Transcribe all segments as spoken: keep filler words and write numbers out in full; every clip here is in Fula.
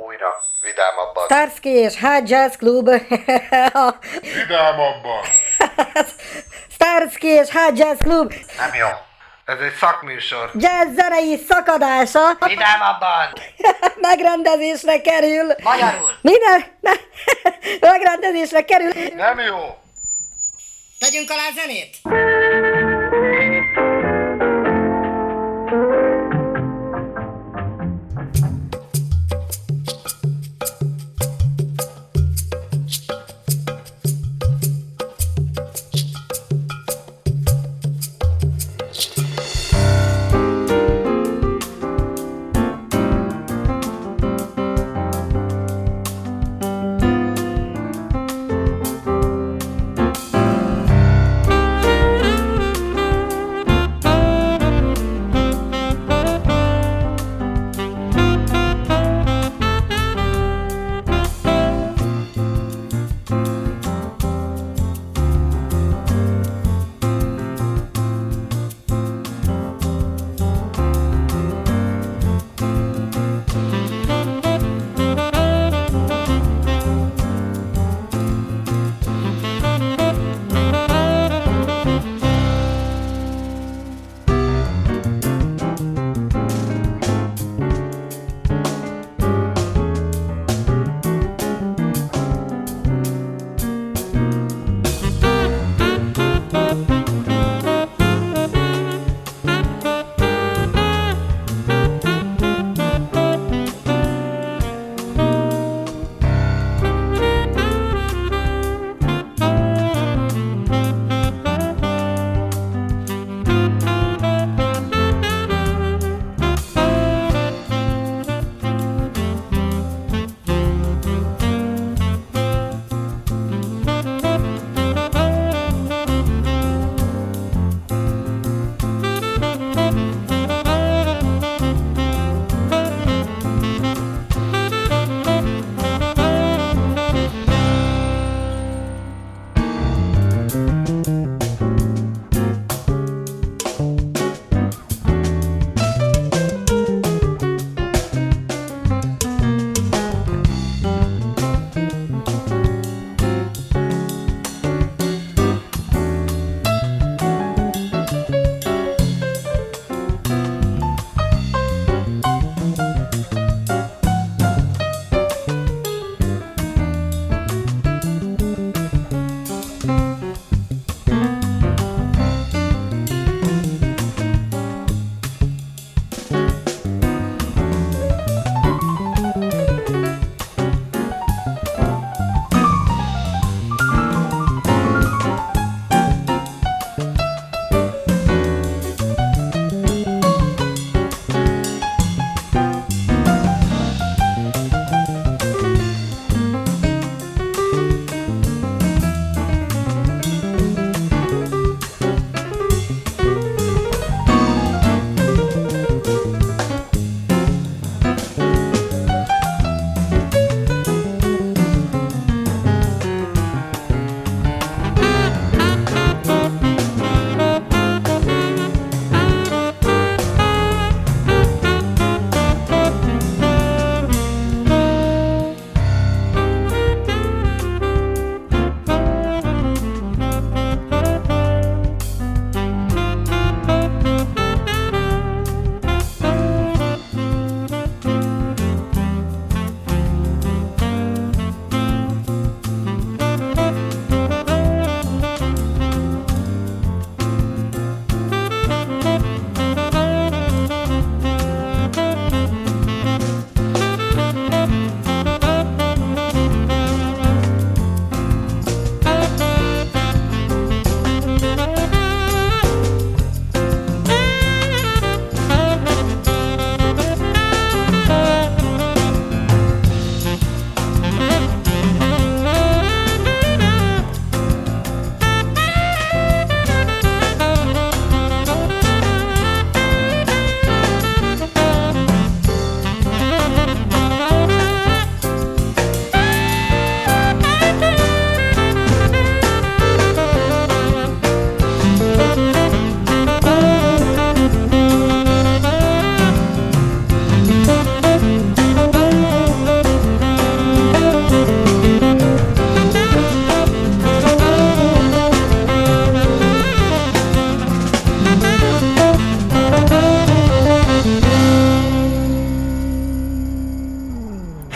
Újra, vidámabban. Starsky és High Jazz Club. Vidámabban. Starsky és High Jazz Club. Nem jó. Ez egy szakműsor. Jazz zenei szakadása. Vidámabban! Megrendezésre kerül. Magyarul! Minden... Ne, megrendezésre kerül. Nem jó. Tegyünk alá zenét.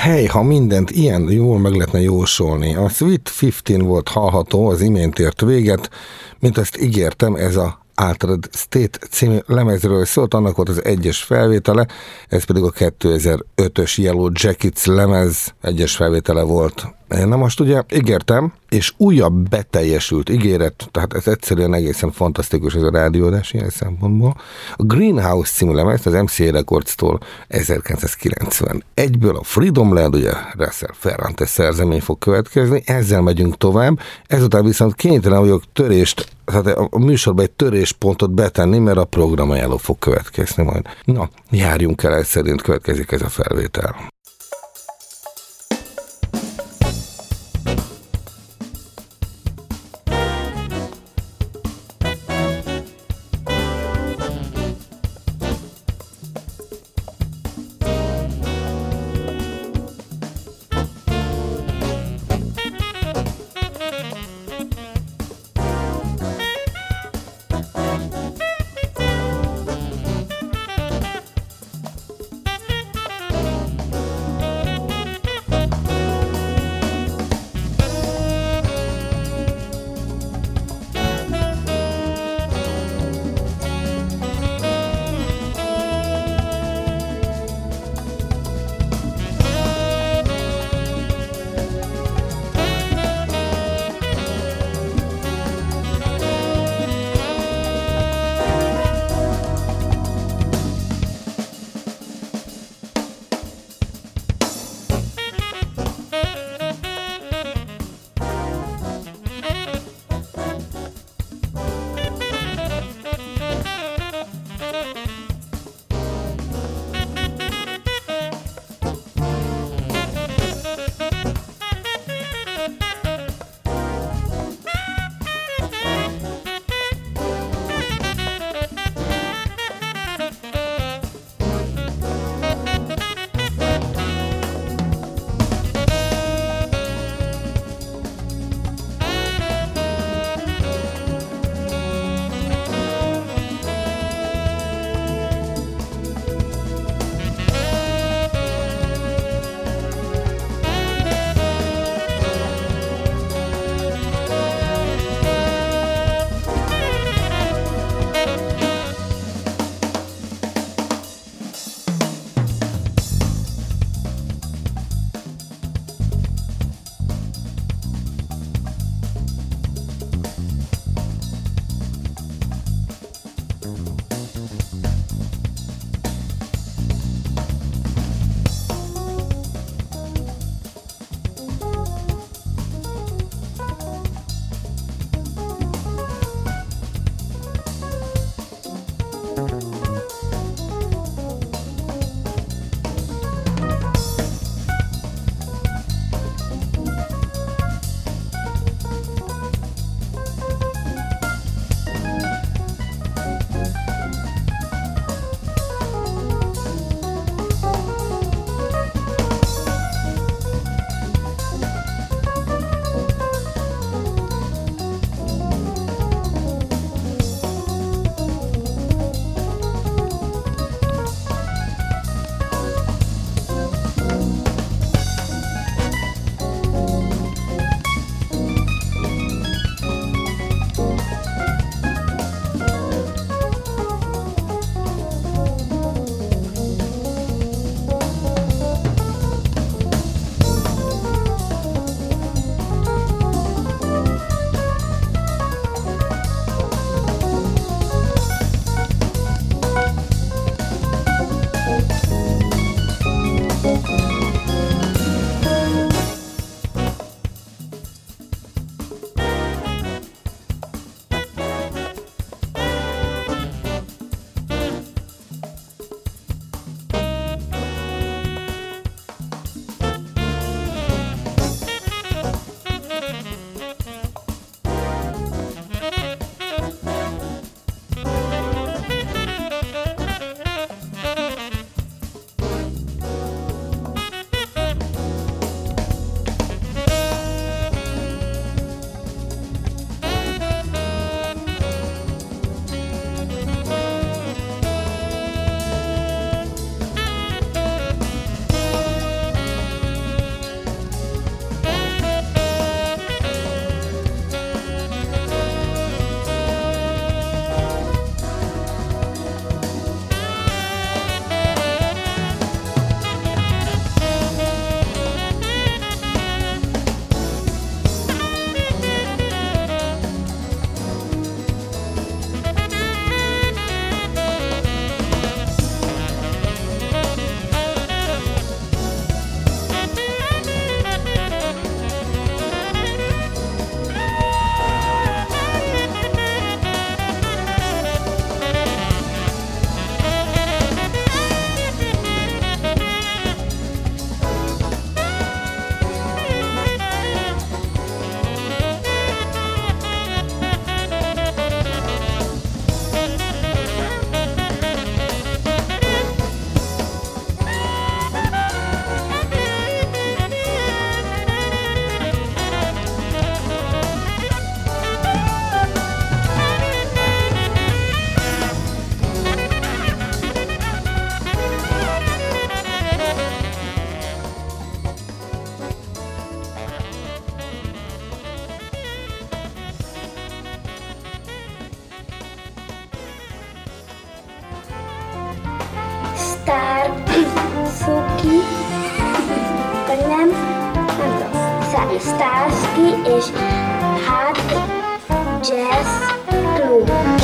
Hely, ha mindent ilyen jól meg lehetne jósolni. A Sweet tizenöt volt hallható, az imént ért véget, mint azt ígértem, ez a Altered State című lemezről szólt, annak volt az egyes felvétele, ez pedig a kétezer-ötös Yellow Jackets lemez egyes felvétele volt. Na most ugye ígértem, és újabb beteljesült ígéret, tehát ez egyszerűen egészen fantasztikus ez a rádióadás ilyen szempontból. A Greenhouse című lemez az em cé á Records-tól ezerkilencszázkilencvenegyből a Freedom Land, ugye Russell Ferrante szerzemény fog következni, ezzel megyünk tovább, ezután viszont kénytelen vagyok törést, tehát a műsorban egy töréspontot betenni, mert a programajánló fog következni majd. Na, járjunk el, ez szerint következik ez a felvétel. Starsky és Hutch Jazz Club.